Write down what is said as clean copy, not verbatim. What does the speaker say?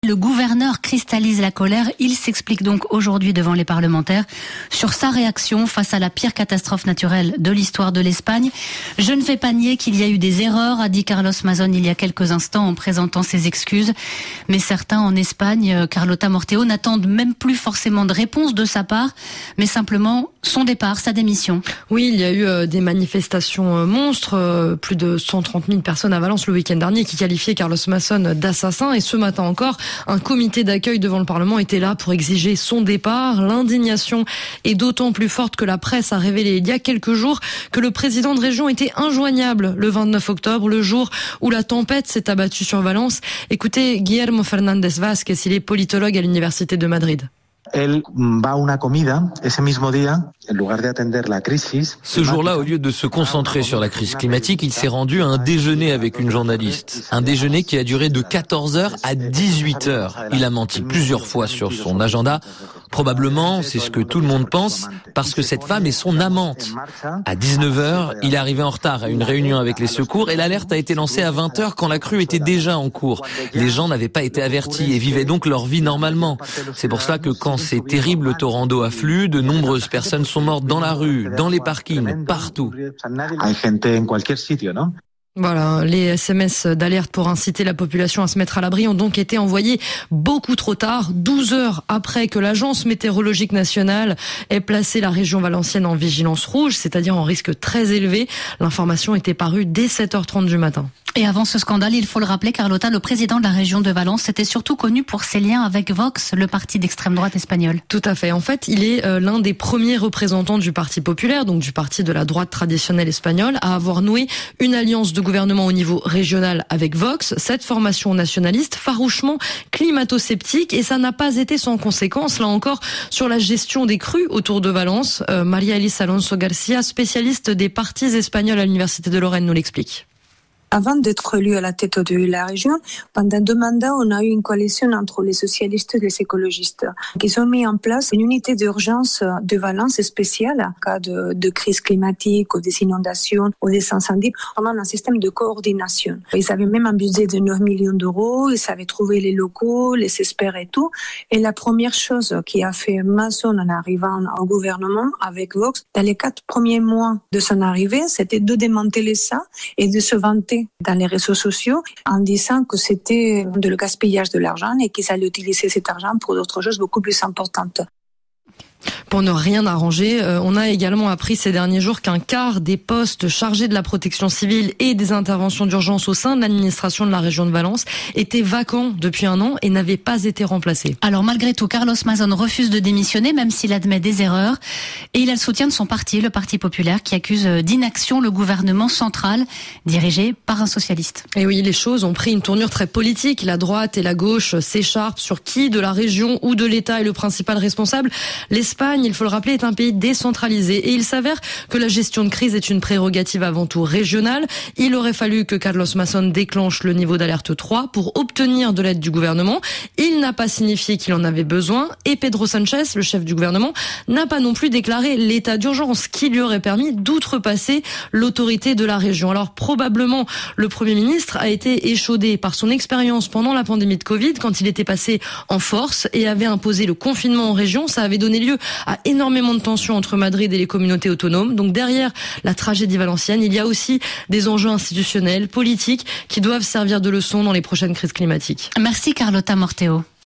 Le gouverneur cristallise la colère. Il s'explique donc aujourd'hui devant les parlementaires sur sa réaction face à la pire catastrophe naturelle de l'histoire de l'Espagne. Je ne vais pas nier qu'il y a eu des erreurs, a dit Carlos Mazón il y a quelques instants en présentant ses excuses. Mais certains en Espagne, Carlota Morteo, n'attendent même plus forcément de réponse de sa part, mais simplement son départ, sa démission. Oui, il y a eu des manifestations monstres, plus de 130 000 personnes à Valence le week-end dernier qui qualifiaient Carlos Mazón d'assassin. Et ce matin encore, un comité d'accueil devant le Parlement était là pour exiger son départ. L'indignation est d'autant plus forte que la presse a révélé il y a quelques jours que le président de région était injoignable le 29 octobre, le jour où la tempête s'est abattue sur Valence. Écoutez Guillermo Fernández Vázquez, il est politologue à l'Université de Madrid. Ce jour-là, au lieu de se concentrer sur la crise climatique, il s'est rendu à un déjeuner avec une journaliste. Un déjeuner qui a duré de 14h à 18h. Il a menti plusieurs fois sur son agenda. Probablement, c'est ce que tout le monde pense, parce que cette femme est son amante. À 19h, il est arrivé en retard à une réunion avec les secours et l'alerte a été lancée à 20h quand la crue était déjà en cours. Les gens n'avaient pas été avertis et vivaient donc leur vie normalement. C'est pour cela que quand ces terribles torrents d'eau affluent, de nombreuses personnes sont mortes dans la rue, dans les parkings, partout. Voilà, les SMS d'alerte pour inciter la population à se mettre à l'abri ont donc été envoyés beaucoup trop tard, 12 heures après que l'Agence météorologique nationale ait placé la région valencienne en vigilance rouge, c'est-à-dire en risque très élevé. L'information était parue dès 7h30 du matin. Et avant ce scandale, il faut le rappeler, Carlota, le président de la région de Valence était surtout connu pour ses liens avec Vox, le parti d'extrême droite espagnol. Tout à fait. En fait, il est l'un des premiers représentants du Parti populaire, donc du parti de la droite traditionnelle espagnole, à avoir noué une alliance de gouvernement au niveau régional avec Vox, cette formation nationaliste farouchement climato-sceptique, et ça n'a pas été sans conséquence, là encore, sur la gestion des crues autour de Valence. María Elisa Alonso Garcia, spécialiste des partis espagnols à l'Université de Lorraine, nous l'explique. Avant d'être élu à la tête de la région, pendant 2 mandats, on a eu une coalition entre les socialistes et les écologistes. Ils ont mis en place une unité d'urgence de Valence spéciale en cas de crise climatique ou des inondations ou des incendies, vraiment un système de coordination. Ils avaient même un budget de 9 millions d'euros, ils savaient trouver les locaux, les experts et tout. Et la première chose qui a fait Mazón en arrivant au gouvernement avec Vox, dans les 4 premiers mois de son arrivée, c'était de démanteler ça et de se vanter dans les réseaux sociaux en disant que c'était de le gaspillage de l'argent et qu'ils allaient utiliser cet argent pour d'autres choses beaucoup plus importantes. Pour ne rien arranger, on a également appris ces derniers jours qu'un quart des postes chargés de la protection civile et des interventions d'urgence au sein de l'administration de la région de Valence étaient vacants depuis 1 an et n'avaient pas été remplacés. Alors malgré tout, Carlos Mazón refuse de démissionner, même s'il admet des erreurs. Et il a le soutien de son parti, le Parti populaire, qui accuse d'inaction le gouvernement central, dirigé par un socialiste. Et oui, les choses ont pris une tournure très politique. La droite et la gauche s'écharpent sur qui de la région ou de l'État est le principal responsable. L'Espagne, il faut le rappeler, est un pays décentralisé et il s'avère que la gestion de crise est une prérogative avant tout régionale. Il aurait fallu que Carlos Mazón déclenche le niveau d'alerte 3 pour obtenir de l'aide du gouvernement. Il n'a pas signifié qu'il en avait besoin et Pedro Sánchez, le chef du gouvernement, n'a pas non plus déclaré l'état d'urgence qui lui aurait permis d'outrepasser l'autorité de la région. Alors probablement, le Premier ministre a été échaudé par son expérience pendant la pandémie de Covid quand il était passé en force et avait imposé le confinement en région. Ça avait donné lieu à énormément de tensions entre Madrid et les communautés autonomes. Donc derrière la tragédie valencienne, il y a aussi des enjeux institutionnels, politiques, qui doivent servir de leçon dans les prochaines crises climatiques. Merci Carlota Morteo.